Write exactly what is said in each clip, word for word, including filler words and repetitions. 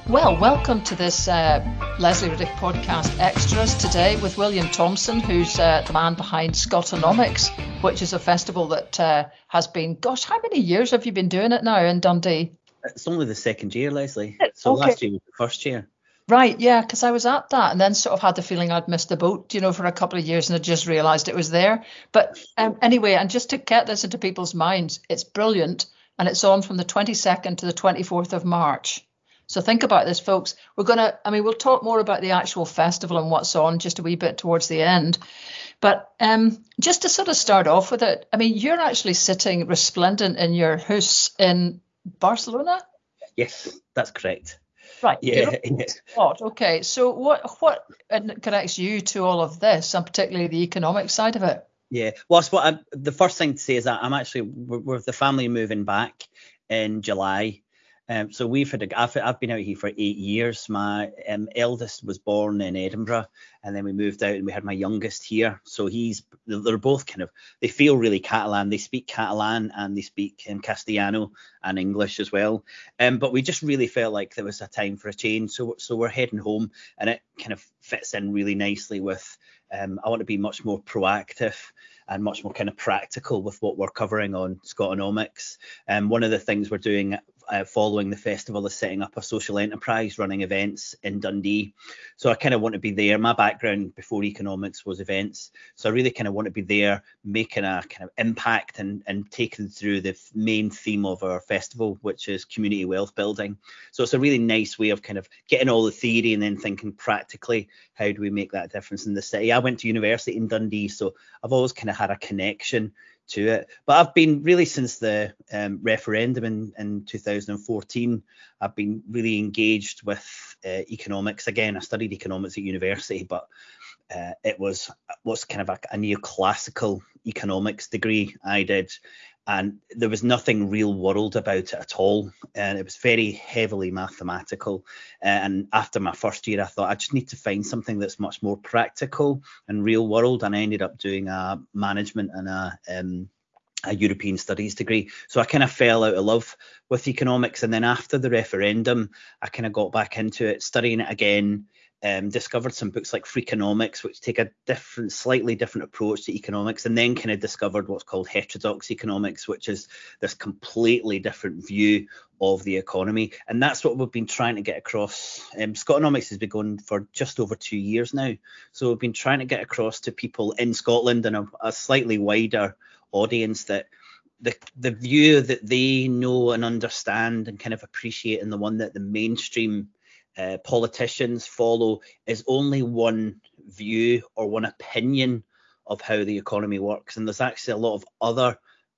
Well, welcome to this uh, Leslie Riddick podcast extras today with William Thompson, who's uh, the man behind Scotonomics, which is a festival that uh, has been, gosh, how many years have you been doing it now in Dundee? It's only the second year, Leslie. So Okay. last year was the first year. Right, yeah, because I was at that and then sort of had the feeling I'd missed the boat, you know, for a couple of years and I just realised it was there. But um, anyway, and just to get this into people's minds, it's brilliant and it's on from the twenty-second to the twenty-fourth of March. So think about this, folks. We're going to, I mean, we'll talk more about the actual festival and what's on just a wee bit towards the end. But um, just to sort of start off with it, I mean, you're actually sitting resplendent in your house in Barcelona? Yes, that's correct. Right. Yeah. yeah. Spot. Okay. So what what connects you to all of this, and particularly the economic side of it? Yeah. Well, what I, the first thing to say is that I'm actually we're, we're the family moving back in July. Um, so we've had a, I've, I've been out here for eight years. My um, eldest was born in Edinburgh, and then we moved out and we had my youngest here. So he's they're both kind of they feel really Catalan. They speak Catalan and they speak um, Castellano and English as well. Um, but we just really felt like there was a time for a change. So so we're heading home, and it kind of fits in really nicely with. Um, I want to be much more proactive and much more kind of practical with what we're covering on Scotonomics. And um, one of the things we're doing uh, following the festival is setting up a social enterprise running events in Dundee. So I kind of want to be there. My background before economics was events. So I really kind of want to be there making a kind of impact and, and taking through the main theme of our festival, which is community wealth building. So it's a really nice way of kind of getting all the theory and then thinking practically, how do we make that difference in the city? I went to university in Dundee, so I've always kind of had a connection to it. But I've been really since the um, referendum in, in two thousand fourteen, I've been really engaged with uh, economics. Again, I studied economics at university, but uh, it was what's kind of a, a neoclassical economics degree I did. And there was nothing real world about it at all. And it was very heavily mathematical. And after my first year, I thought I just need to find something that's much more practical and real world. And I ended up doing a management and a, um, a European studies degree. So I kind of fell out of love with economics. And then after the referendum, I kind of got back into it, studying it again. Um, discovered some books like Freakonomics, which take a different, slightly different approach to economics, and then kind of discovered what's called heterodox economics, which is this completely different view of the economy. And that's what we've been trying to get across. Um, Scotonomics has been going for just over two years now. So we've been trying to get across to people in Scotland and a, a slightly wider audience that the the view that they know and understand and kind of appreciate, and the one that the mainstream Uh, politicians follow is only one view or one opinion of how the economy works. And there's actually a lot of other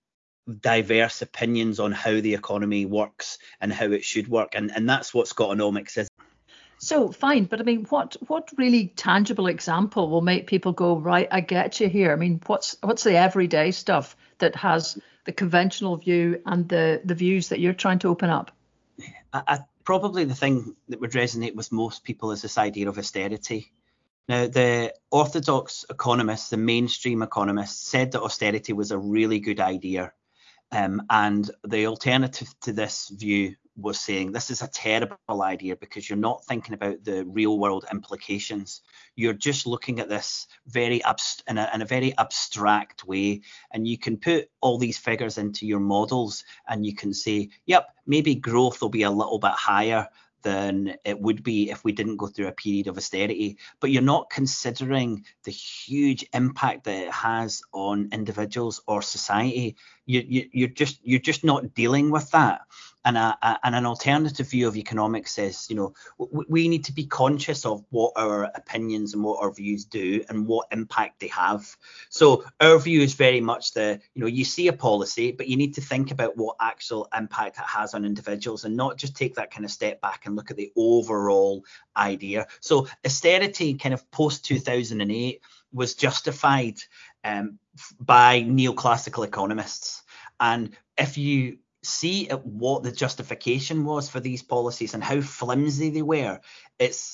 diverse opinions on how the economy works and how it should work. And, and that's what Scotonomics is. So fine, but I mean, what what really tangible example will make people go, right, I get you here? I mean, what's what's the everyday stuff that has the conventional view and the, the views that you're trying to open up? I, I Probably the thing that would resonate with most people is this idea of austerity. Now, the orthodox economists, the mainstream economists, said that austerity was a really good idea. Um, and the alternative to this view was saying this is a terrible idea because you're not thinking about the real world implications. You're just looking at this very abst- in, a, in a very abstract way, and you can put all these figures into your models and you can say, yep, maybe growth will be a little bit higher than it would be if we didn't go through a period of austerity. But you're not considering the huge impact that it has on individuals or society. You, you, you're just you're just not dealing with that. And, a, a, and an alternative view of economics says, you know, w- we need to be conscious of what our opinions and what our views do and what impact they have. So our view is very much the, you know, you see a policy, but you need to think about what actual impact it has on individuals and not just take that kind of step back and look at the overall idea. So austerity kind of post two thousand eight was justified um, by neoclassical economists. And if you see what the justification was for these policies and how flimsy they were, it's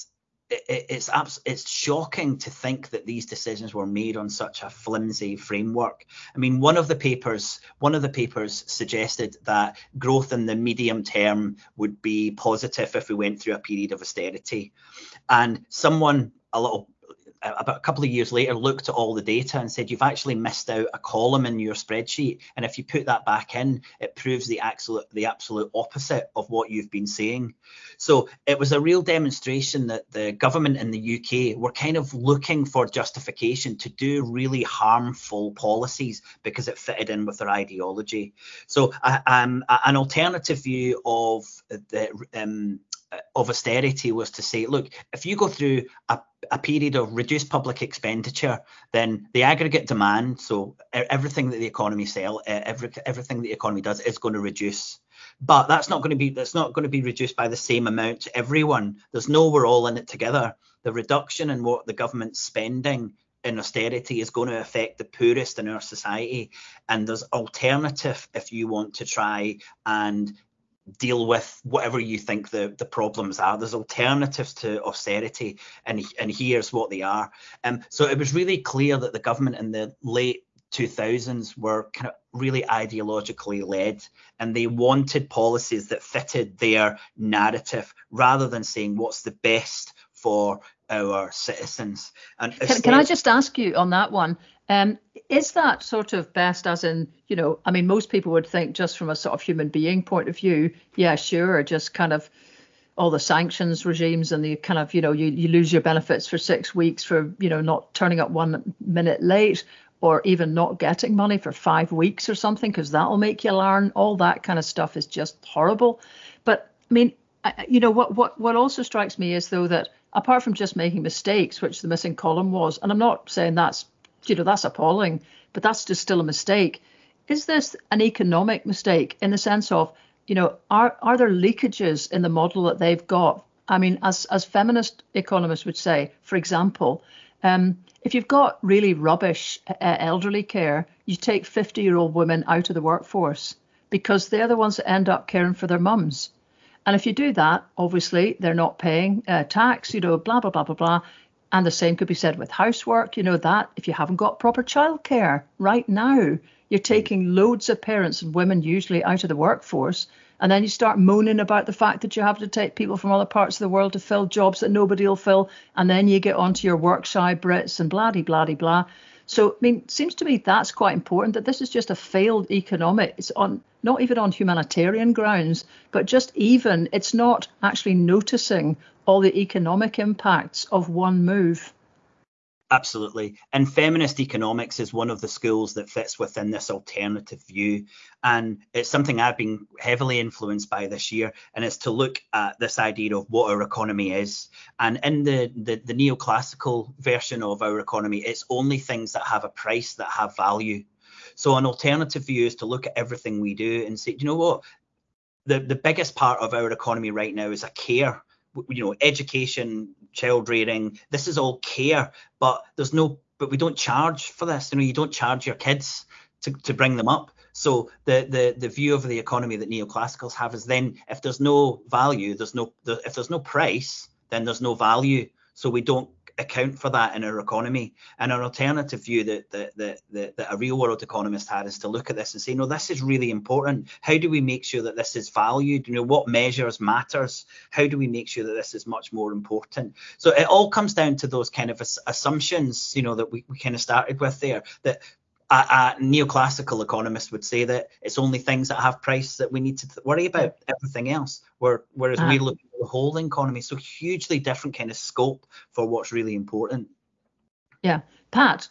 it, it's abs- it's shocking to think that these decisions were made on such a flimsy framework. I mean, one of the papers, one of the papers suggested that growth in the medium term would be positive if we went through a period of austerity, and someone a little about a couple of years later looked at all the data and said, you've actually missed out a column in your spreadsheet, and if you put that back in, it proves the absolute the absolute opposite of what you've been saying. So it was a real demonstration that the government in the U K were kind of looking for justification to do really harmful policies because it fitted in with their ideology. So uh, um, an alternative view of the um, of austerity was to say, look, if you go through a, a period of reduced public expenditure, then the aggregate demand, so everything that the economy sell, every, everything the economy does is going to reduce. But that's not going to be that's not going to be reduced by the same amount to everyone. There's no we're all in it together. The reduction in what the government's spending in austerity is going to affect the poorest in our society. And there's alternative if you want to try and deal with whatever you think the, the problems are. There's alternatives to austerity, and and here's what they are. Um, so it was really clear that the government in the late two thousands were kind of really ideologically led, and they wanted policies that fitted their narrative rather than saying what's the best for our citizens. And can, can I just ask you on that one? Um, is that sort of best as in, you know, I mean, most people would think just from a sort of human being point of view, yeah, sure, just kind of all the sanctions regimes and the kind of, you know, you, you lose your benefits for six weeks for, you know, not turning up one minute late, or even not getting money for five weeks or something, because that'll make you learn. All that kind of stuff is just horrible. But I mean, I, you know, what, what, what also strikes me is, though, that apart from just making mistakes, which the missing column was, and I'm not saying that's, you know, that's appalling, but that's just still a mistake. Is this an economic mistake in the sense of, you know, are are there leakages in the model that they've got? I mean, as as feminist economists would say, for example, um, if you've got really rubbish uh, elderly care, you take fifty-year-old women out of the workforce because they're the ones that end up caring for their mums. And if you do that, obviously, they're not paying uh, tax, you know, blah, blah, blah, blah, blah. And the same could be said with housework, you know, that if you haven't got proper childcare right now, you're taking loads of parents and women usually out of the workforce. And then you start moaning about the fact that you have to take people from other parts of the world to fill jobs that nobody will fill. And then you get onto your work shy Brits and blah, blah, blah, blah. So, I mean, it seems to me that's quite important, that this is just a failed economic. It's on not even on humanitarian grounds, but just even it's not actually noticing all the economic impacts of one move. Absolutely. And feminist economics is one of the schools that fits within this alternative view. And it's something I've been heavily influenced by this year. And it's to look at this idea of what our economy is. And in the, the, the neoclassical version of our economy, it's only things that have a price that have value. So an alternative view is to look at everything we do and say, you know what, the, the biggest part of our economy right now is a care. You know, education, child rearing, this is all care, but there's no, but we don't charge for this. You know, you don't charge your kids to, to bring them up. So the, the the view of the economy that neoclassicals have is then if there's no value, there's no, if there's no price, then there's no value. So we don't account for that in our economy. And an alternative view that that, that, that that a real world economist had is to look at this and say, no, this is really important. How do we make sure that this is valued? You know, what measures matters? How do we make sure that this is much more important? So it all comes down to those kind of assumptions, you know, that we, we kind of started with there, that a, a neoclassical economist would say that it's only things that have price that we need to th- worry about, everything else. Where, whereas uh-huh. we look at the whole economy, so hugely different kind of scope for what's really important. Yeah. Pat?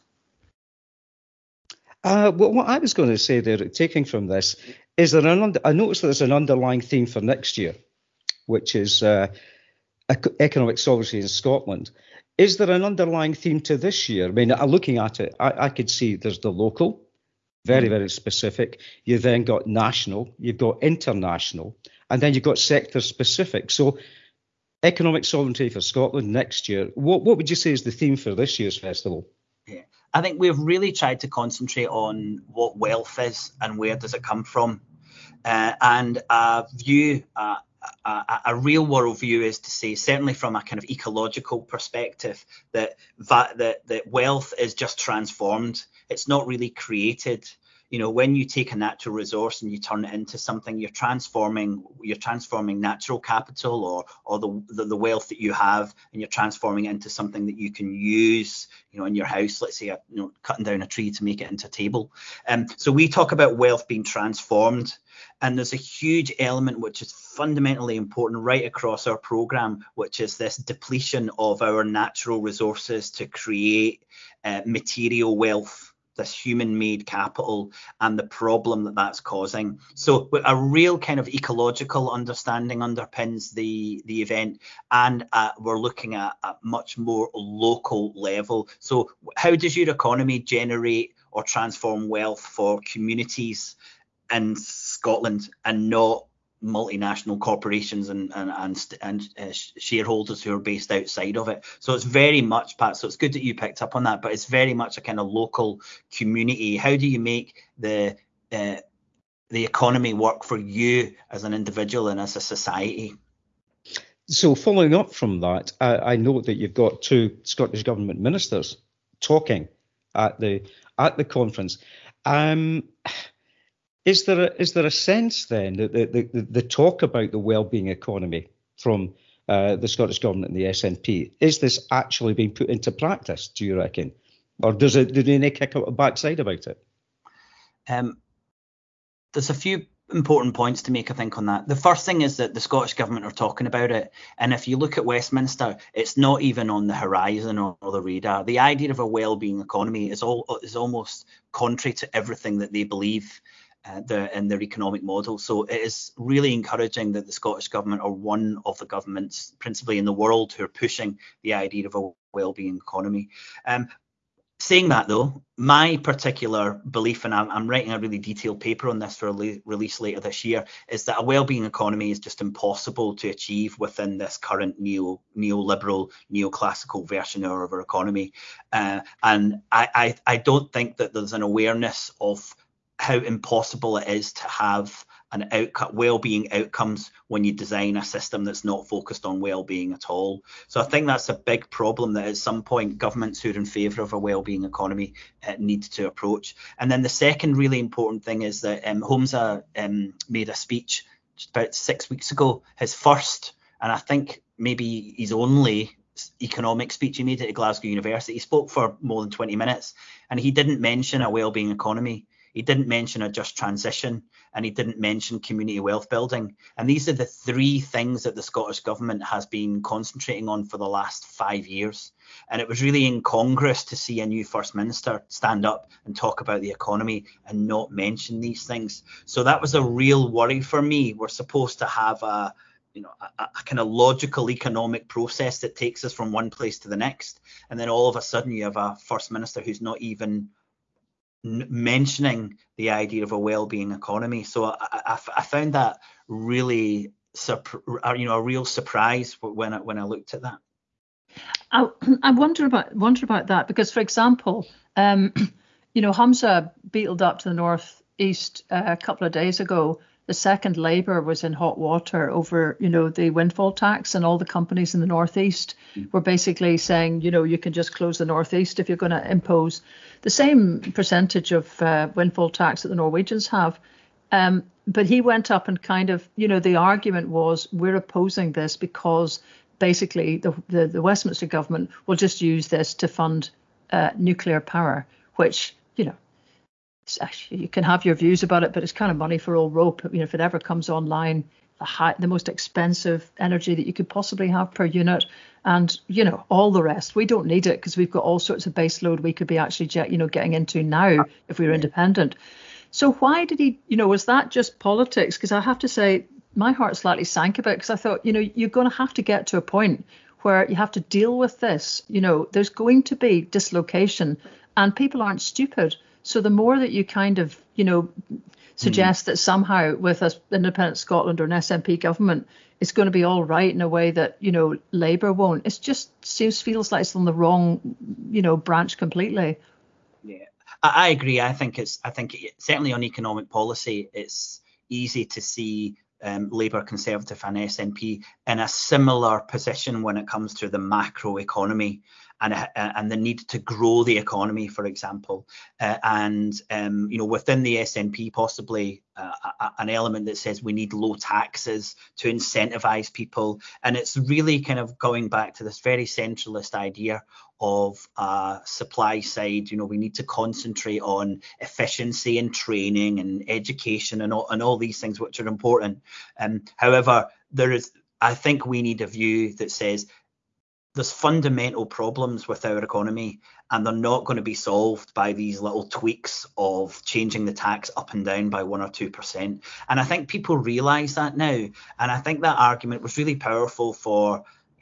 Uh, well, what I was going to say there, taking from this, is there an under, I noticed there's an underlying theme for next year, which is uh, economic sovereignty in Scotland. Is there an underlying theme to this year? I mean, looking at it, I, I could see there's the local, very, very specific. You've then got national, you've got international, and then you've got sector specific. So economic sovereignty for Scotland next year. What, what would you say is the theme for this year's festival? Yeah, I think we've really tried to concentrate on what wealth is and where does it come from. Uh, and a view, uh, a, a real world view is to say, certainly from a kind of ecological perspective, that that that, that wealth is just transformed. It's not really created. You know, when you take a natural resource and you turn it into something, you're transforming you're transforming natural capital or or the, the the wealth that you have, and you're transforming it into something that you can use, you know, in your house. Let's say, a, you know, cutting down a tree to make it into a table. Um, so we talk about wealth being transformed, and there's a huge element which is fundamentally important right across our program, which is this depletion of our natural resources to create uh, material wealth, this human-made capital, and the problem that that's causing. So a real kind of ecological understanding underpins the the event, and uh, we're looking at a much more local level. So how does your economy generate or transform wealth for communities in Scotland and not multinational corporations and and and, and uh, shareholders who are based outside of it? So it's very much, Pat, so it's good that you picked up on that, but it's very much a kind of local community. How do you make the uh, the economy work for you as an individual and as a society? So following up from that, I, I note that you've got two Scottish Government ministers talking at the at the conference. Um, Is there a, is there a sense then that the, the, the talk about the wellbeing economy from uh, the Scottish Government and the S N P, is this actually being put into practice, do you reckon? Or does it, do they kick up a backside about it? Um, there's a few important points to make, I think, on that. The first thing is that the Scottish Government are talking about it. And if you look at Westminster, it's not even on the horizon or, or the radar. The idea of a wellbeing economy is all is almost contrary to everything that they believe Uh, the, in their economic model. So it is really encouraging that the Scottish Government are one of the governments, principally in the world, who are pushing the idea of a wellbeing economy. Um, saying that, though, my particular belief, and I'm, I'm writing a really detailed paper on this for a release later this year, is that a wellbeing economy is just impossible to achieve within this current neo neoliberal, neoclassical version of our economy. Uh, and I, I, I don't think that there's an awareness of how impossible it is to have an outcome, well-being outcomes when you design a system that's not focused on well-being at all. So I think that's a big problem that at some point governments who are in favour of a well-being economy uh, need to approach. And then the second really important thing is that um, Humza um, made a speech just about six weeks ago, his first, and I think maybe his only economic speech. He made it at Glasgow University. He spoke for more than twenty minutes, and he didn't mention a well-being economy. He didn't mention a just transition, and he didn't mention community wealth building. And these are the three things that the Scottish Government has been concentrating on for the last five years. And it was really incongruous to see a new First Minister stand up and talk about the economy and not mention these things. So that was a real worry for me. We're supposed to have a you know, a, a kind of logical economic process that takes us from one place to the next. And then all of a sudden you have a First Minister who's not even mentioning the idea of a well-being economy. So I, I, I found that really, you know, a real surprise when I, when I looked at that. I, I wonder about wonder about that because, for example, um, you know, Humza beetled up to the northeast uh, a couple of days ago. The second Labour was in hot water over, you know, the windfall tax, and all the companies in the northeast were basically saying, you know, you can just close the northeast if you're going to impose the same percentage of uh, windfall tax that the Norwegians have. Um, but he went up and kind of, you know, the argument was we're opposing this because basically the, the, the Westminster government will just use this to fund uh, nuclear power, which, you know, actually, you can have your views about it, but it's kind of money for old rope. You know, if it ever comes online, the, high, the most expensive energy that you could possibly have per unit, and you know all the rest. We don't need it because we've got all sorts of base load we could be actually, you know, getting into now if we were independent. So why did he? You know, was that just politics? Because I have to say, my heart slightly sank a bit because I thought, you know, you're going to have to get to a point where you have to deal with this. You know, there's going to be dislocation, and people aren't stupid. So the more that you kind of, you know, suggest mm. that somehow with an independent Scotland or an S N P government, it's going to be all right in a way that, you know, Labour won't. It just seems feels like it's on the wrong, you know, branch completely. Yeah, I, I agree. I think it's I think it, certainly on economic policy, it's easy to see um, Labour, Conservative and S N P in a similar position when it comes to the macro economy and, uh, and the need to grow the economy, for example. Uh, and, um, you know, within the S N P, possibly uh, a, an element that says we need low taxes to incentivize people. And it's really kind of going back to this very centralist idea of uh, supply side. You know, we need to concentrate on efficiency and training and education and all, and all these things, which are important. Um, however, there is, I think we need a view that says there's fundamental problems with our economy, and they're not going to be solved by these little tweaks of changing the tax up and down by one or two percent. And I think people realise that now. And I think that argument was really powerful for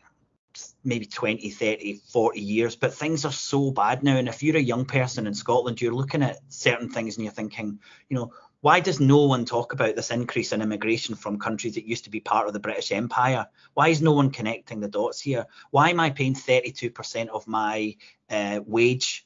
maybe twenty, thirty, forty years, but things are so bad now. And if you're a young person in Scotland, you're looking at certain things and you're thinking, you know, why does no one talk about this increase in immigration from countries that used to be part of the British Empire? Why is no one connecting the dots here? Why am I paying thirty-two percent of my uh, wage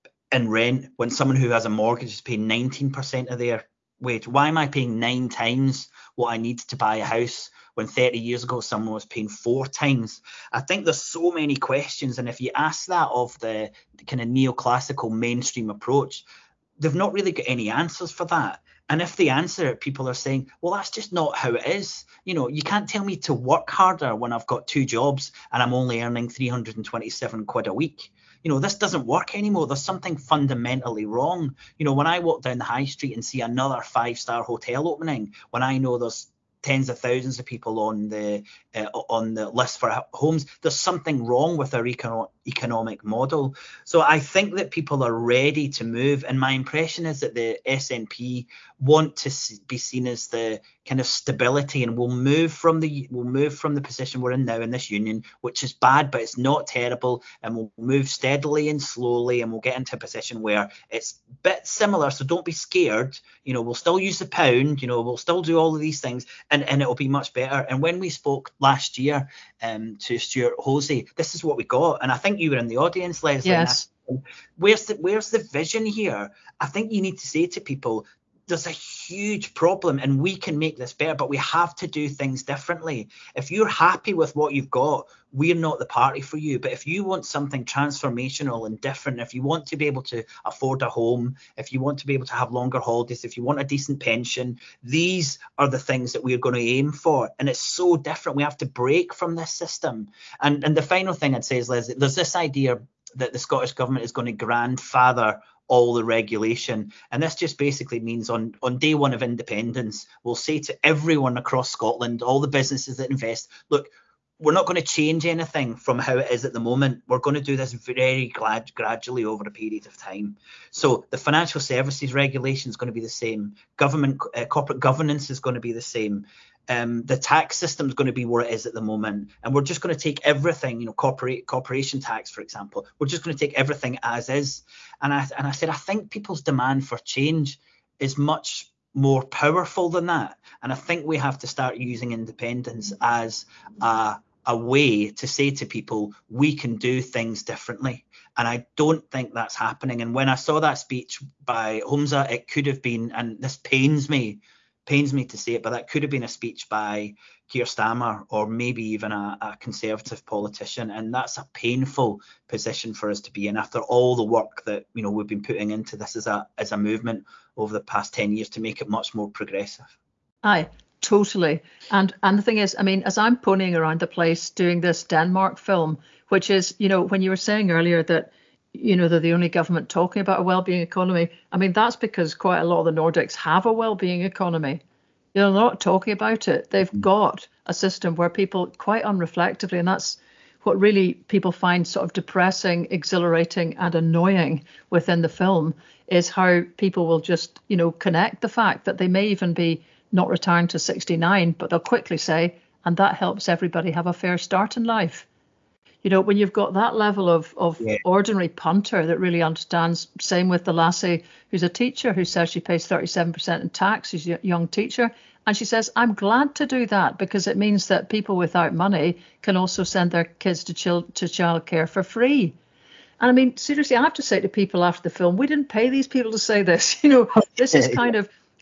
in rent when someone who has a mortgage is paying nineteen percent of their wage? Why am I paying nine times what I need to buy a house when thirty years ago someone was paying four times? I think there's so many questions. And if you ask that of the, the kind of neoclassical mainstream approach, they've not really got any answers for that. And if they answer it, people are saying, well, that's just not how it is. You know, you can't tell me to work harder when I've got two jobs and I'm only earning three hundred twenty-seven quid a week. You know, this doesn't work anymore. There's something fundamentally wrong. You know, when I walk down the high street and see another five-star hotel opening, when I know there's tens of thousands of people on the uh, on the list for homes, there's something wrong with our econo- economic model. So I think that people are ready to move, and my impression is that the S N P want to be seen as the kind of stability, and we'll move from the we'll move from the position we're in now in this union, which is bad, but it's not terrible, and we'll move steadily and slowly, and we'll get into a position where it's a bit similar. So don't be scared. You know, we'll still use the pound. You know, we'll still do all of these things, and and it'll be much better. And when we spoke last year um, to Stuart Hosey, this is what we got, and I think you were in the audience, Lesley. Yes. Where's the where's the vision here? I think you need to say to people, there's a huge problem and we can make this better, but we have to do things differently. If you're happy with what you've got, we're not the party for you. But if you want something transformational and different, if you want to be able to afford a home, if you want to be able to have longer holidays, if you want a decent pension, these are the things that we're going to aim for. And it's so different. We have to break from this system. And, and the final thing I'd say is, Leslie, there's this idea that the Scottish government is going to grandfather all the regulation. And this just basically means on, on day one of independence, we'll say to everyone across Scotland, all the businesses that invest, look, we're not going to change anything from how it is at the moment. We're going to do this very glad, gradually over a period of time. So the financial services regulation is going to be the same. Government, uh, corporate governance is going to be the same. Um, the tax system is going to be where it is at the moment. And we're just going to take everything, you know, corporate corporation tax, for example, we're just going to take everything as is. And I, and I said, I think people's demand for change is much more powerful than that. And I think we have to start using independence as a, a way to say to people, we can do things differently. And I don't think that's happening. And when I saw that speech by Humza, it could have been, and this pains me, pains me to say it, but that could have been a speech by Keir Starmer or maybe even a, a Conservative politician. And that's a painful position for us to be in after all the work that, you know, we've been putting into this as a as a movement over the past ten years to make it much more progressive. Aye, totally. And and the thing is, I mean, as I'm ponying around the place doing this Denmark film, which is, you know, when you were saying earlier that, you know, they're the only government talking about a well-being economy. I mean, that's because quite a lot of the Nordics have a well-being economy. You know, they're not talking about it. They've got a system where people quite unreflectively, and that's what really people find sort of depressing, exhilarating and annoying within the film, is how people will just, you know, connect the fact that they may even be not retiring to sixty-nine, but they'll quickly say, and that helps everybody have a fair start in life. You know, when you've got that level of, of yeah. ordinary punter that really understands, same with the lassie who's a teacher who says she pays thirty-seven percent in tax, she's a young teacher. And she says, I'm glad to do that because it means that people without money can also send their kids to, chil- to childcare for free. And I mean, seriously, I have to say to people after the film, we didn't pay these people to say this. You know, this is kind of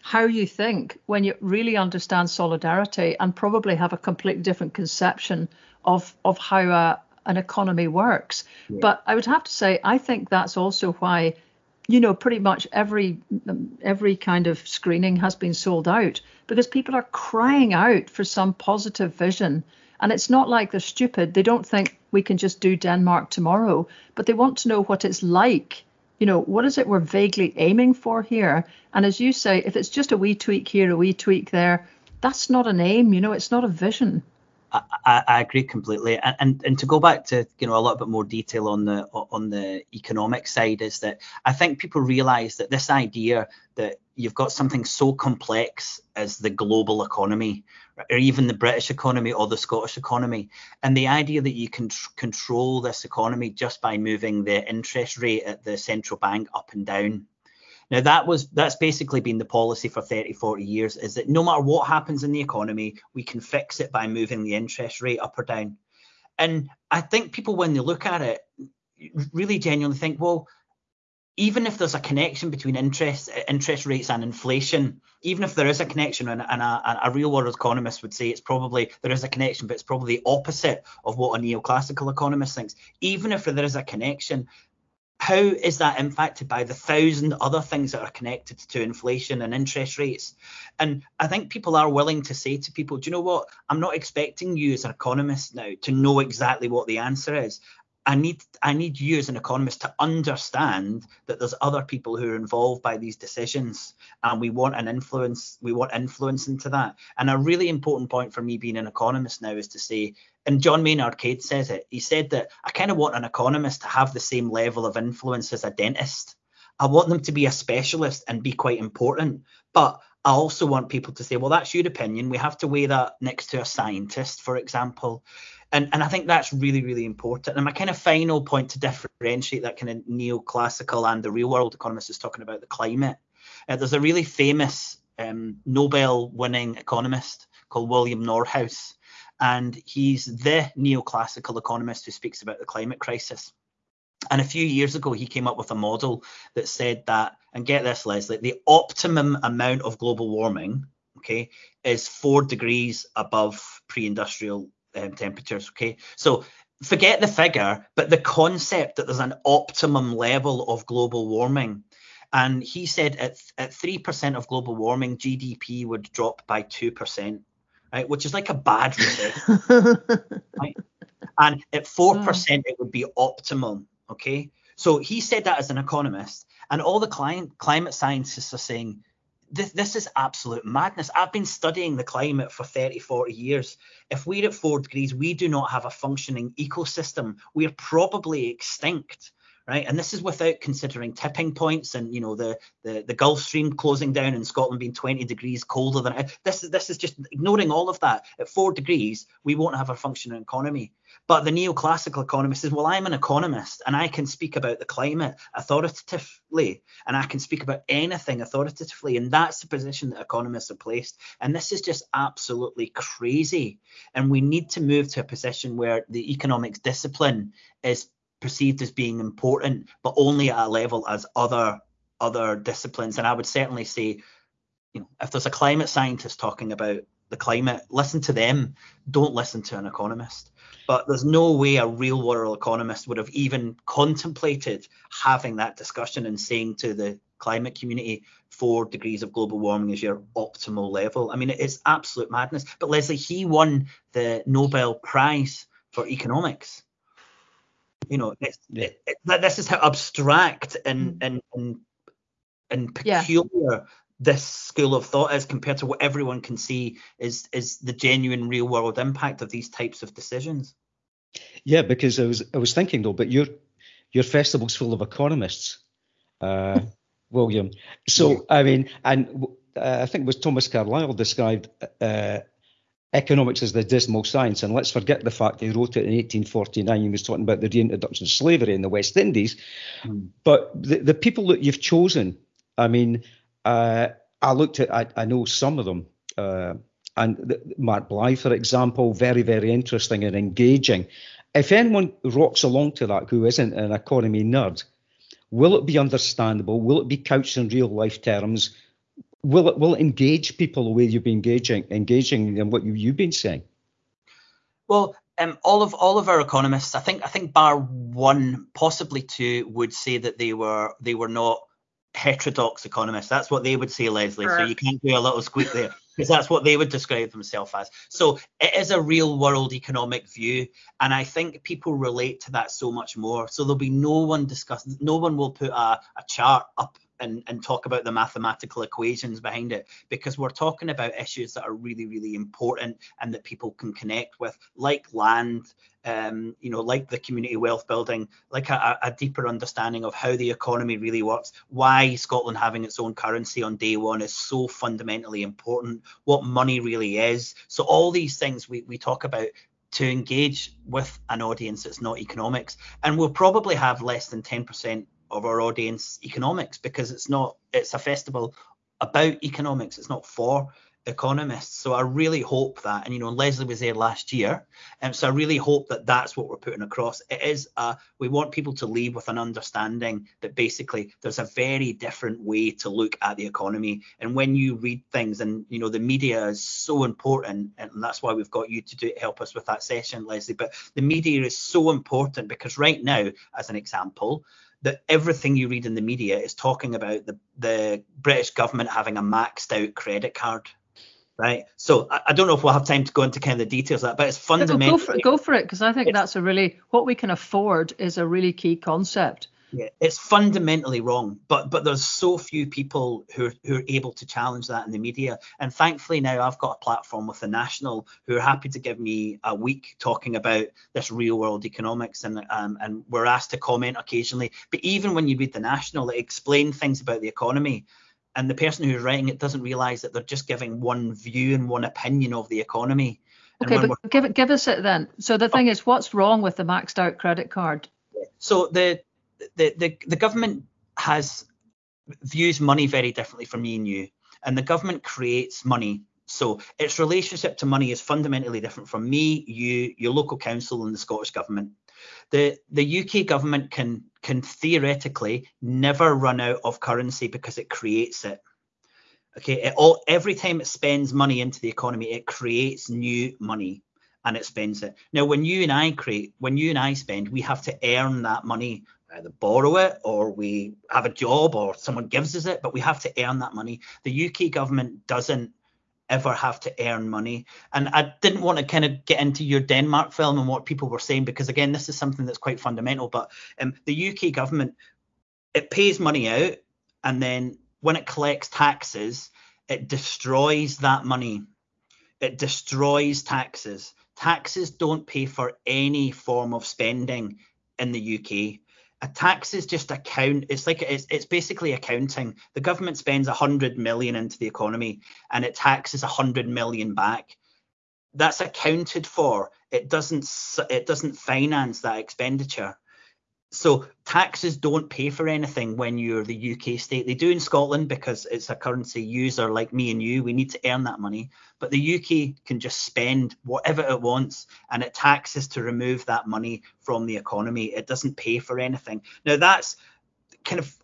how you think when you really understand solidarity and probably have a completely different conception of of how a, an economy works. Yeah. But I would have to say, I think that's also why, you know, pretty much every every kind of screening has been sold out, because people are crying out for some positive vision. And it's not like they're stupid. They don't think we can just do Denmark tomorrow, but they want to know what it's like. You know, what is it we're vaguely aiming for here? And as you say, if it's just a wee tweak here, a wee tweak there, that's not an aim, you know, it's not a vision. I, I, I agree completely. And, and and to go back to, you know, a little bit more detail on the on the economic side, is that I think people realize that this idea that you've got something so complex as the global economy, or even the British economy or the Scottish economy, and the idea that you can tr- control this economy just by moving the interest rate at the central bank up and down. Now, that was that's basically been the policy for thirty, forty years, is that no matter what happens in the economy, we can fix it by moving the interest rate up or down. And I think people, when they look at it, really genuinely think, well, even if there's a connection between interest interest rates and inflation, even if there is a connection, and, and a, a real world economist would say it's probably there is a connection, but it's probably the opposite of what a neoclassical economist thinks. Even if there is a connection, how is that impacted by the thousand other things that are connected to inflation and interest rates? And I think people are willing to say to people, do you know what? I'm not expecting you as an economist now to know exactly what the answer is. I need I need you as an economist to understand that there's other people who are involved by these decisions, and we want an influence. We want influence into that. And a really important point for me being an economist now is to say, and John Maynard Keynes says it, he said that I kind of want an economist to have the same level of influence as a dentist. I want them to be a specialist and be quite important, but I also want people to say, well, that's your opinion. We have to weigh that next to a scientist, for example. And, and I think that's really, really important. And my kind of final point to differentiate that kind of neoclassical and the real world economist is talking about the climate. Uh, there's a really famous um, Nobel winning economist called William Nordhaus, and he's the neoclassical economist who speaks about the climate crisis. And a few years ago, he came up with a model that said that, and get this, Leslie, the optimum amount of global warming, okay, is four degrees above pre-industrial um, temperatures, okay? So forget the figure, but the concept that there's an optimum level of global warming. And he said at, at three percent of global warming, G D P would drop by two percent, right, which is like a bad recession, right? And at four percent, it would be optimum. Okay, so he said that as an economist, and all the climate climate scientists are saying this, this is absolute madness. I've been studying the climate for thirty, forty years. If we're at four degrees, we do not have a functioning ecosystem. We are probably extinct, right? And this is without considering tipping points and, you know, the the, the Gulf Stream closing down and Scotland being twenty degrees colder than this. This is just ignoring all of that. At four degrees, we won't have a functioning economy. But the neoclassical economist says, well, I'm an economist and I can speak about the climate authoritatively, and I can speak about anything authoritatively. And that's the position that economists are placed. And this is just absolutely crazy. And we need to move to a position where the economics discipline is perceived as being important, but only at a level as other other disciplines. And I would certainly say, you know, if there's a climate scientist talking about the climate, listen to them. Don't listen to an economist. But there's no way a real world economist would have even contemplated having that discussion and saying to the climate community, four degrees of global warming is your optimal level. I mean, it's absolute madness. But Leslie, he won the Nobel Prize for economics. You know, it's, yeah. it, it, this is how abstract and and and, and peculiar yeah. this school of thought is compared to what everyone can see is is the genuine real world impact of these types of decisions. Yeah, because I was I was thinking though, but your your festival's full of economists, uh, William. So yeah. I mean, and uh, I think it was Thomas Carlyle described uh, economics as the dismal science, and let's forget the fact he wrote it in eighteen forty-nine. He was talking about the reintroduction of slavery in the West Indies. Mm. But the, the people that you've chosen, I mean, uh, I looked at, I, I know some of them, uh, and the, Mark Bly, for example, very, very interesting and engaging. If anyone rocks along to that who isn't an economy nerd, will it be understandable? Will it be couched in real life terms? will it will it engage people the way you've been engaging engaging in what you, you've been saying? Well, um, all of all of our economists, I think I think bar one, possibly two, would say that they were they were not heterodox economists. That's what they would say, Leslie. So you can't do a little squeak there, because that's what they would describe themselves as. So it is a real world economic view, and I think people relate to that so much more. So there'll be no one discuss, no one will put a, a chart up and, and talk about the mathematical equations behind it, because we're talking about issues that are really, really important and that people can connect with, like land, um, you know, like the community wealth building, like a, a deeper understanding of how the economy really works, why Scotland having its own currency on day one is so fundamentally important, what money really is. So all these things we, we talk about to engage with an audience that's not economics. And we'll probably have less than ten percent of our audience economics, because it's not, it's a festival about economics, it's not for economists. So I really hope that, and you know, Leslie was there last year, and so I really hope that that's what we're putting across. It is uh we want people to leave with an understanding that basically there's a very different way to look at the economy. And when you read things, and you know, the media is so important, and that's why we've got you to do help us with that session, Leslie. But the media is so important, because right now, as an example, that everything you read in the media is talking about the the British government having a maxed out credit card. Right. So I, I don't know if we'll have time to go into kind of the details of that, but it's fundamentally. Go for it, go for it, because I think that's a really, what we can afford is a really key concept. Yeah, it's fundamentally wrong, but but there's so few people who are, who are able to challenge that in the media. And thankfully now I've got a platform with the National who are happy to give me a week talking about this real world economics, and um, and we're asked to comment occasionally. But even when you read the National, they explain things about the economy, and the person who's writing it doesn't realise that they're just giving one view and one opinion of the economy. Okay, but give it, give us it then. So the thing is, what's wrong with the maxed out credit card? So the the the, the government has views money very differently from me and you, and the government creates money. So its relationship to money is fundamentally different from me, you, your local council, and the Scottish government. The the U K government can can theoretically never run out of currency because it creates it. Okay, it all every time it spends money into the economy, it creates new money and it spends it. Now, when you and I create, when you and I spend, we have to earn that money, either borrow it or we have a job or someone gives us it, but we have to earn that money. The U K government doesn't ever have to earn money. And I didn't want to kind of get into your Denmark film and what people were saying, because again, this is something that's quite fundamental. But um, the U K government, it pays money out, and then when it collects taxes, it destroys that money. It destroys taxes. Taxes don't pay for any form of spending in the U K. A tax is just account. It's like it's it's basically accounting. The government spends a hundred million into the economy, and it taxes a hundred million back. That's accounted for. It doesn't it doesn't finance that expenditure. So taxes don't pay for anything when you're the U K state. They do in Scotland because it's a currency user like me and you. We need to earn that money. But the U K can just spend whatever it wants, and it taxes to remove that money from the economy. It doesn't pay for anything. Now, that's kind of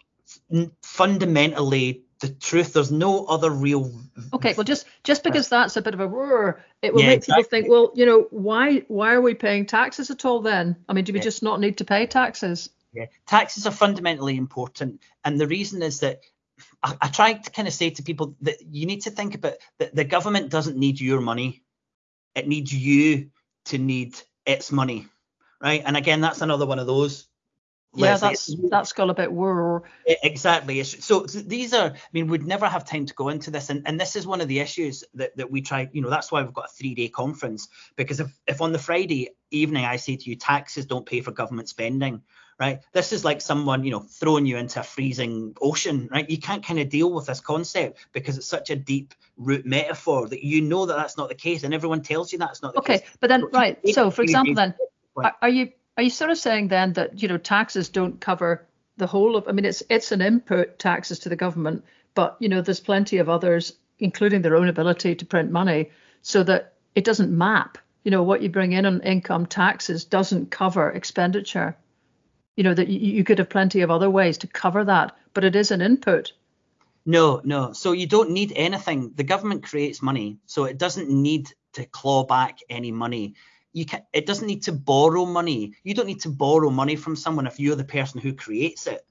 fundamentally the truth. There's no other real. Okay, well, just just because that's a bit of a roar, it will Yeah, make exactly. people think, well, you know, why why are we paying taxes at all then? I mean, do we Yeah. just not need to pay taxes? Yeah, taxes are fundamentally important, and the reason is that I, I try to kind of say to people that you need to think about that the government doesn't need your money; it needs you to need its money, right? And again, that's another one of those. Yeah, Leslie, that's that's got a bit roar. Exactly. So, so these are, I mean, we'd never have time to go into this. And, and this is one of the issues that, that we try, you know, that's why we've got a three day conference. Because if, if on the Friday evening I say to you, taxes don't pay for government spending, right? This is like someone, you know, throwing you into a freezing ocean, right? You can't kind of deal with this concept because it's such a deep root metaphor that you know that that's not the case. And everyone tells you that's not the Okay, case. but then, right. So, for Three example, days- then, are, are you are you sort of saying then that, you know, taxes don't cover the whole of, I mean, it's it's an input, taxes to the government, but, you know, there's plenty of others, including their own ability to print money, so that it doesn't map, you know, what you bring in on income taxes doesn't cover expenditure, you know, that you, you could have plenty of other ways to cover that, but it is an input. No, no. So you don't need anything. The government creates money, so it doesn't need to claw back any money. You can. It doesn't need to borrow money. You don't need to borrow money from someone if you're the person who creates it.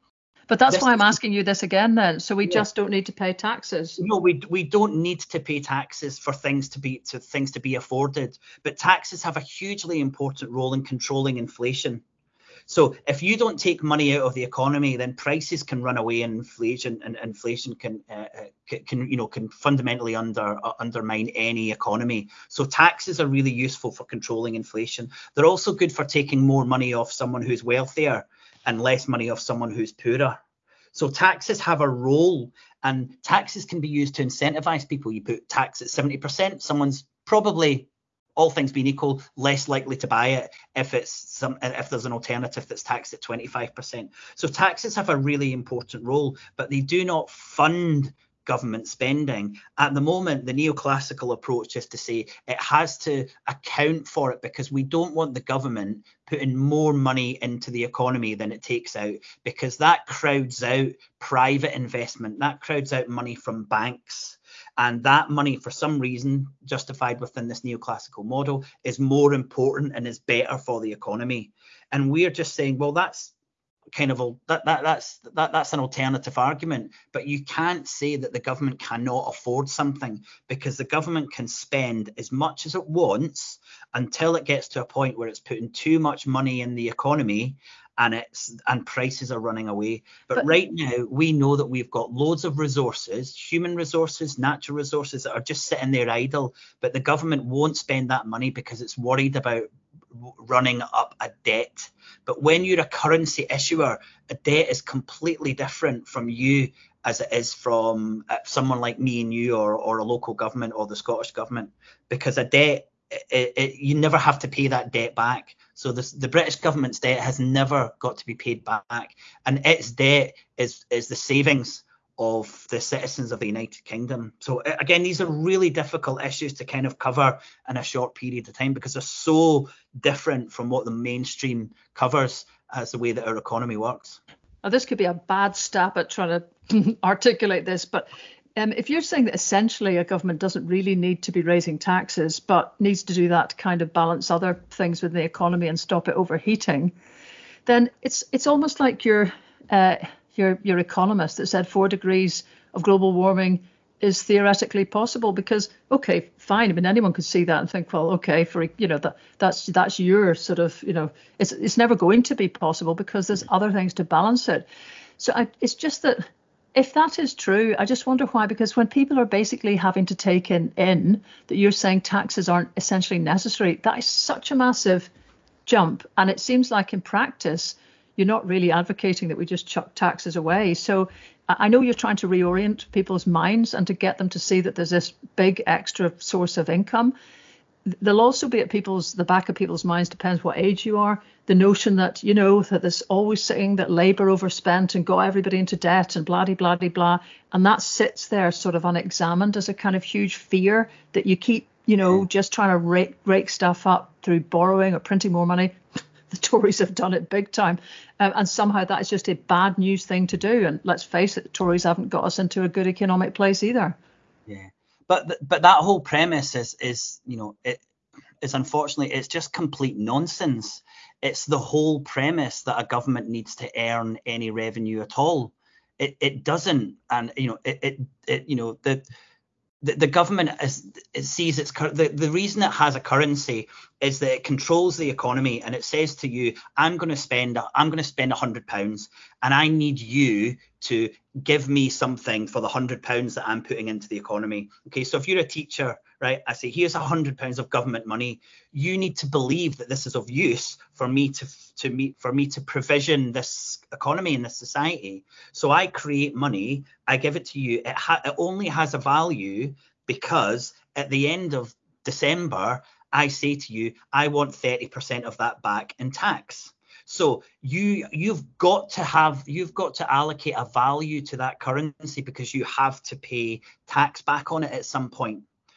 But that's This why I'm is- asking you this again then. So we Yeah. just don't need to pay taxes. No, we we don't need to pay taxes for things to be to things to be afforded. But taxes have a hugely important role in controlling inflation. So if you don't take money out of the economy, then prices can run away, and inflation and inflation can uh, can, can you know can fundamentally under uh, undermine any economy. So taxes are really useful for controlling inflation. They're also good for taking more money off someone who's wealthier and less money off someone who's poorer. So taxes have a role, and taxes can be used to incentivize people. You put tax at seventy percent, someone's probably, all things being equal, less likely to buy it if it's some if there's an alternative that's taxed at twenty-five percent. So taxes have a really important role, but they do not fund government spending. At the moment, the neoclassical approach is to say it has to account for it, because we don't want the government putting more money into the economy than it takes out, because that crowds out private investment, that crowds out money from banks. And that money, for some reason, justified within this neoclassical model, is more important and is better for the economy. And we're just saying, well, that's kind of a, that that that's that that's an alternative argument. But you can't say that the government cannot afford something, because the government can spend as much as it wants until it gets to a point where it's putting too much money in the economy, and it's and prices are running away. But, but right now we know that we've got loads of resources, human resources, natural resources, that are just sitting there idle, but the government won't spend that money because it's worried about running up a debt. But when you're a currency issuer, a debt is completely different from you as it is from uh, someone like me and you, or or a local government or the Scottish government, because a debt, It, it, you never have to pay that debt back. So this, the British government's debt has never got to be paid back, and its debt is is the savings of the citizens of the United Kingdom. So again, these are really difficult issues to kind of cover in a short period of time, because they're so different from what the mainstream covers as the way that our economy works. Now, this could be a bad stab at trying to articulate this, but Um, if you're saying that essentially a government doesn't really need to be raising taxes, but needs to do that to kind of balance other things within the economy and stop it overheating, then it's it's almost like your uh, your your economist that said four degrees of global warming is theoretically possible, because okay, fine. I mean, anyone could see that and think, well, okay, for you know that that's that's your sort of you know it's it's never going to be possible because there's other things to balance it. So I, it's just that. If that is true, I just wonder why, because when people are basically having to take in, in that you're saying taxes aren't essentially necessary, that is such a massive jump. And it seems like in practice, you're not really advocating that we just chuck taxes away. So I know you're trying to reorient people's minds and to get them to see that there's this big extra source of income. There'll also be at people's the back of people's minds, depends what age you are, the notion that, you know, that there's always saying that Labour overspent and got everybody into debt and blah, blah, blah, blah. And that sits there sort of unexamined as a kind of huge fear that you keep, you know, just trying to rake, rake stuff up through borrowing or printing more money. The Tories have done it big time. Um, and somehow that is just a bad news thing to do. And let's face it, the Tories haven't got us into a good economic place either. Yeah. But but that whole premise is is you know it is unfortunately it's just complete nonsense. It's the whole premise that a government needs to earn any revenue at all. It it doesn't, and you know it it, it you know the. The, the government is, it sees its the, the reason it has a currency is that it controls the economy, and it says to you, I'm going to spend I'm going to spend a hundred pounds, and I need you to give me something for the hundred pounds that I'm putting into the economy. Okay, so if you're a teacher, right, I say here's a hundred pounds of government money. You need to believe that this is of use for me to to meet for me to provision this economy and this society. So I create money, I give it to you. It, ha- it only has a value because at the end of December, I say to you, I want thirty percent of that back in tax. So you you've got to have you've got to allocate a value to that currency, because you have to pay tax back on it at some point.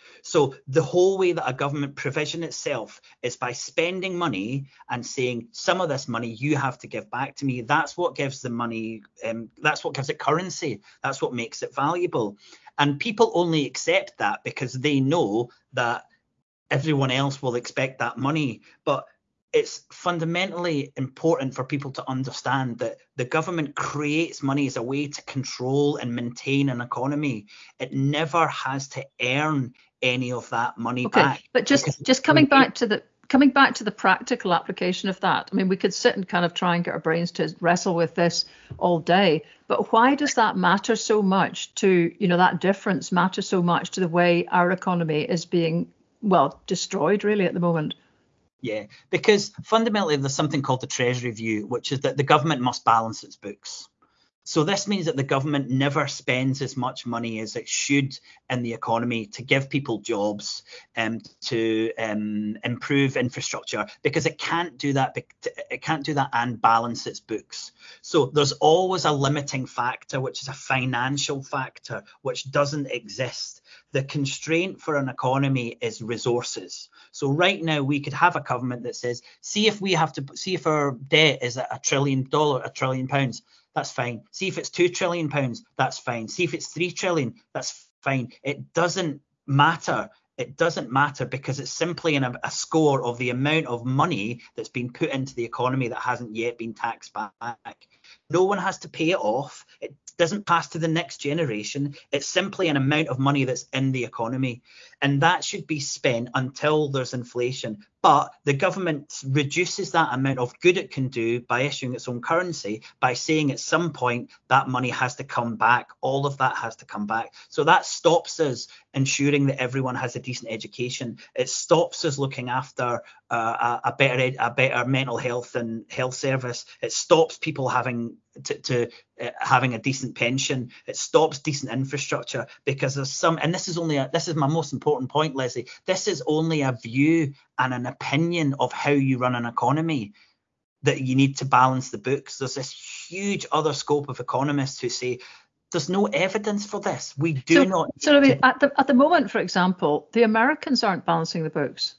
So the whole way that a government provision itself is by spending money and saying, some of this money you have to give back to me. That's what gives the money, um, that's what gives it currency. That's what makes it valuable. And people only accept that because they know that everyone else will expect that money. But it's fundamentally important for people to understand that the government creates money as a way to control and maintain an economy. It never has to earn any of that money okay, back. But just just coming back to the coming back to the practical application of that. I mean, we could sit and kind of try and get our brains to wrestle with this all day. But why does that matter so much to, you know, that difference matter so much to the way our economy is being, well, destroyed really at the moment? Yeah, because fundamentally there's something called the Treasury view, which is that the government must balance its books. So this means that the government never spends as much money as it should in the economy to give people jobs and um, to um, improve infrastructure, because it can't do that. It can't do that and balance its books. So there's always a limiting factor, which is a financial factor, which doesn't exist. The constraint for an economy is resources. So right now we could have a government that says, see if we have to see if our debt is a trillion dollar, a trillion pounds. That's fine. See if it's two trillion pounds, that's fine. See if it's three trillion, that's fine. It doesn't matter. It doesn't matter because it's simply an, a score of the amount of money that's been put into the economy that hasn't yet been taxed back. No one has to pay it off. It doesn't pass to the next generation. It's simply an amount of money that's in the economy, and that should be spent until there's inflation. But the government reduces that amount of good it can do by issuing its own currency, by saying at some point that money has to come back. All of that has to come back. So that stops us ensuring that everyone has a decent education. It stops us looking after uh, a, a better a better mental health and health service. It stops people having to, to uh, having a decent pension. It stops decent infrastructure because there's some, and this is only a, this is my most important point, Leslie. This is only a view and an opinion of how you run an economy, that you need to balance the books. There's this huge other scope of economists who say there's no evidence for this. We do so, not. So I mean, at the at the moment, for example, the Americans aren't balancing the books.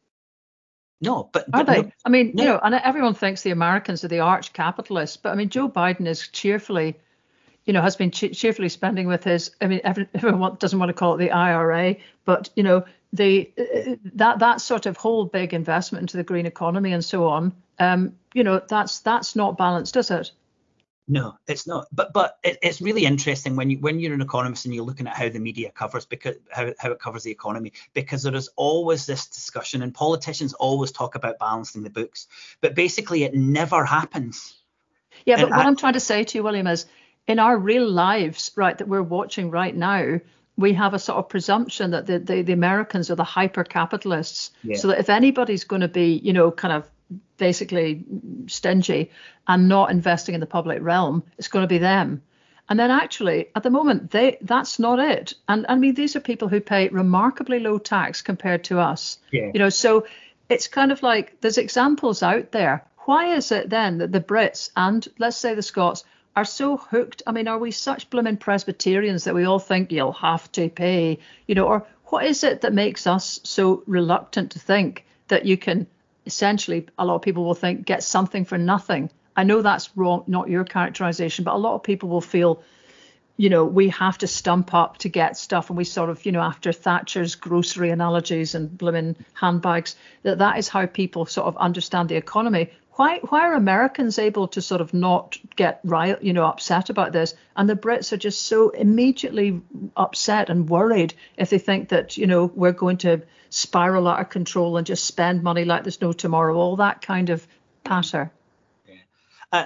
No, but, are but they? No, I mean, no. you know, and everyone thinks the Americans are the arch capitalists, but I mean, Joe Biden is cheerfully, you know, has been che- cheerfully spending with his. I mean, every, everyone doesn't want to call it the I R A, but you know, the uh, that that sort of whole big investment into the green economy and so on. Um, you know, that's that's not balanced, is it? No, it's not. But but it, it's really interesting when you when you're an economist and you're looking at how the media covers because how, how it covers the economy, because there is always this discussion, and politicians always talk about balancing the books, but basically it never happens. Yeah, but and what I, I'm trying to say to you, William, is in our real lives, right, that we're watching right now, we have a sort of presumption that the the, the Americans are the hyper capitalists. Yeah. So that if anybody's going to be, you know, kind of basically stingy and not investing in the public realm, it's going to be them. And then actually at the moment they that's not it. And I mean, these are people who pay remarkably low tax compared to us. Yeah. You know, so it's kind of like there's examples out there. Why is it then that the Brits and let's say the Scots are so hooked? I mean, are we such blooming Presbyterians that we all think you'll have to pay, you know, or what is it that makes us so reluctant to think that you can essentially, a lot of people will think, get something for nothing? I know that's wrong, not your characterization, but a lot of people will feel, you know, we have to stump up to get stuff. And we sort of, you know, after Thatcher's grocery analogies and blooming handbags, that that is how people sort of understand the economy. Why why are Americans able to sort of not get riot, you know, upset about this? And the Brits are just so immediately upset and worried if they think that, you know, we're going to spiral out of control and just spend money like there's no tomorrow, all that kind of patter. Yeah. Uh,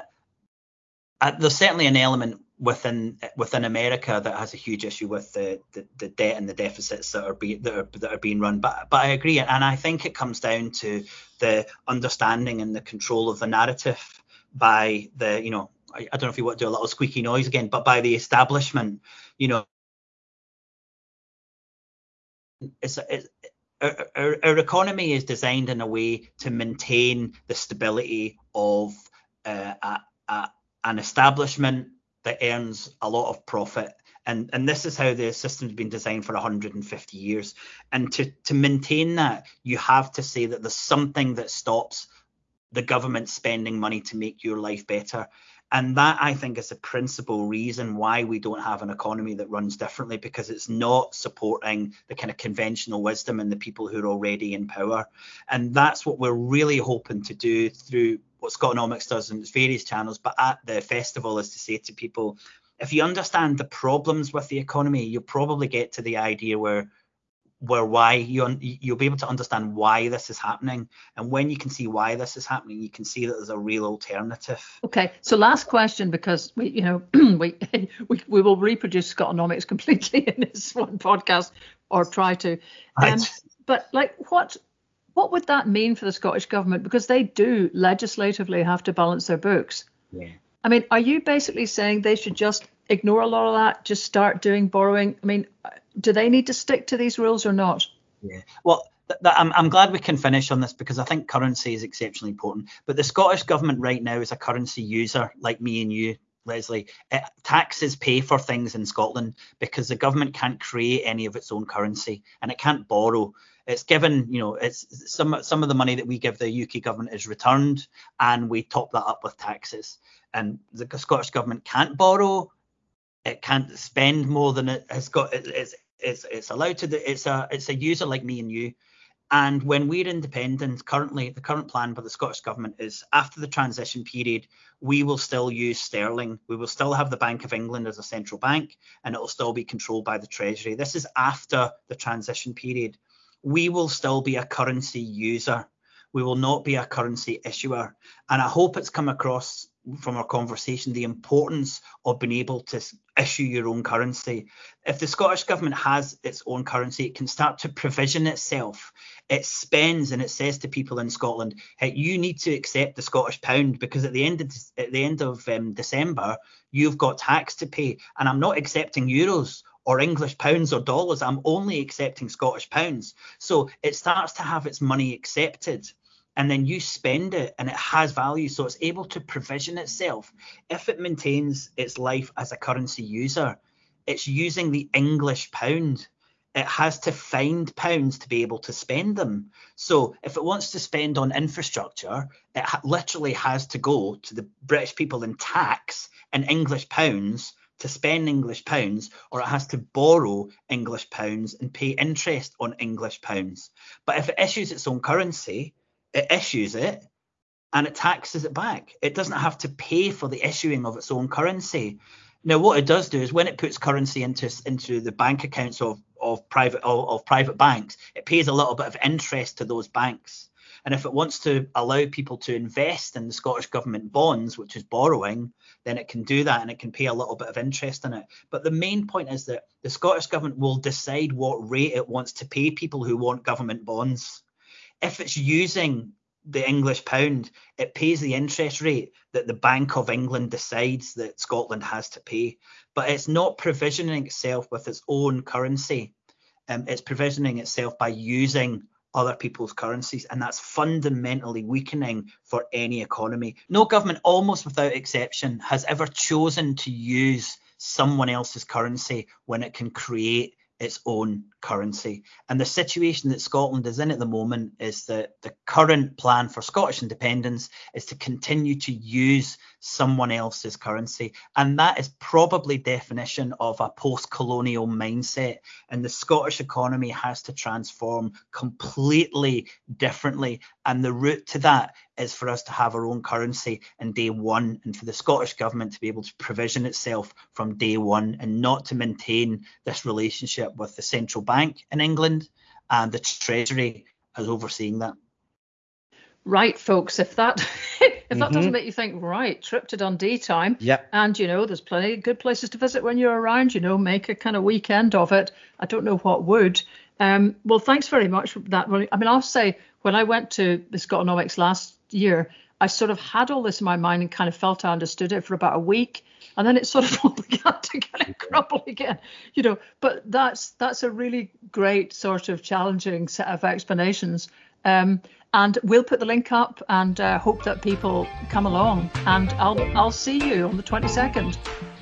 uh, there's certainly an element within within America that has a huge issue with the, the, the debt and the deficits that are being that are, that are being run. But but I agree, and I think it comes down to the understanding and the control of the narrative by the, you know, I, I don't know if you want to do a little squeaky noise again, but by the establishment. You know, it's, it's our, our, our economy is designed in a way to maintain the stability of uh, a, a, an establishment that earns a lot of profit And, and this is how the system's been designed for one hundred fifty years. And to, to maintain that, you have to say that there's something that stops the government spending money to make your life better. And that, I think, is the principal reason why we don't have an economy that runs differently, because it's not supporting the kind of conventional wisdom and the people who are already in power. And that's what we're really hoping to do through what Scottonomics does in its various channels, but at the festival, is to say to people, if you understand the problems with the economy, you'll probably get to the idea where where why you you'll be able to understand why this is happening. And when you can see why this is happening, you can see that there's a real alternative. Okay, so last question, because we you know we we, we will reproduce Scottonomics completely in this one podcast, or try to. Right. Um, but like what what would that mean for the Scottish government? Because they do legislatively have to balance their books. Yeah. I mean, are you basically saying they should just ignore a lot of that, just start doing borrowing? I mean, do they need to stick to these rules or not? Yeah, well, th- th- I'm, I'm glad we can finish on this, because I think currency is exceptionally important. But the Scottish government right now is a currency user, like me and you, Leslie. It, taxes pay for things in Scotland because the government can't create any of its own currency, and it can't borrow. It's given, you know, it's some some of the money that we give the U K government is returned, and we top that up with taxes. And the Scottish government can't borrow. It can't spend more than it has got. It, it's it's it's allowed to. Do, it's a it's a user like me and you. And when we're independent, currently the current plan by the Scottish government is, after the transition period, we will still use sterling. We will still have the Bank of England as a central bank, and it will still be controlled by the Treasury. This is after the transition period. We will still be a currency user. We will not be a currency issuer. And I hope it's come across from our conversation the importance of being able to issue your own currency. If the Scottish government has its own currency, it can start to provision itself. It spends, and it says to people in Scotland, hey, you need to accept the Scottish pound, because at the end of at the end of um, December, you've got tax to pay, and I'm not accepting euros or English pounds or dollars. I'm only accepting Scottish pounds. So it starts to have its money accepted. And then you spend it, and it has value, so it's able to provision itself. If it maintains its life as a currency user, it's using the English pound. It has to find pounds to be able to spend them. So if it wants to spend on infrastructure, it ha- literally has to go to the British people in tax in English pounds to spend English pounds, or it has to borrow English pounds and pay interest on English pounds. But if it issues its own currency, it issues it and it taxes it back. It doesn't have to pay for the issuing of its own currency. Now, what it does do is, when it puts currency into into the bank accounts of of private of, of private banks, it pays a little bit of interest to those banks. And if it wants to allow people to invest in the Scottish government bonds, which is borrowing, then it can do that, and it can pay a little bit of interest in it. But the main point is that the Scottish government will decide what rate it wants to pay people who want government bonds. If it's using the English pound, it pays the interest rate that the Bank of England decides that Scotland has to pay. But it's not provisioning itself with its own currency. Um, it's provisioning itself by using other people's currencies, and that's fundamentally weakening for any economy. No government, almost without exception, has ever chosen to use someone else's currency when it can create its own currency. And the situation that Scotland is in at the moment is that the current plan for Scottish independence is to continue to use someone else's currency. And that is probably definition of a post-colonial mindset. And the Scottish economy has to transform completely differently. And the route to that is for us to have our own currency in day one, and for the Scottish government to be able to provision itself from day one, and not to maintain this relationship with the central bank in England and the Treasury as overseeing that. Right, folks, if that if that mm-hmm. doesn't make you think, right, trip to Dundee time. Yep. And, you know, there's plenty of good places to visit when you're around, you know, make a kind of weekend of it. I don't know what would. Um, well, thanks very much for that. I mean, I'll say, when I went to the Scottonomics last year, I sort of had all this in my mind and kind of felt I understood it for about a week. And then it sort of all began to kind of crumble again, you know. But that's that's a really great sort of challenging set of explanations. Um, and we'll put the link up, and uh, hope that people come along. And I'll I'll see you on the twenty-second.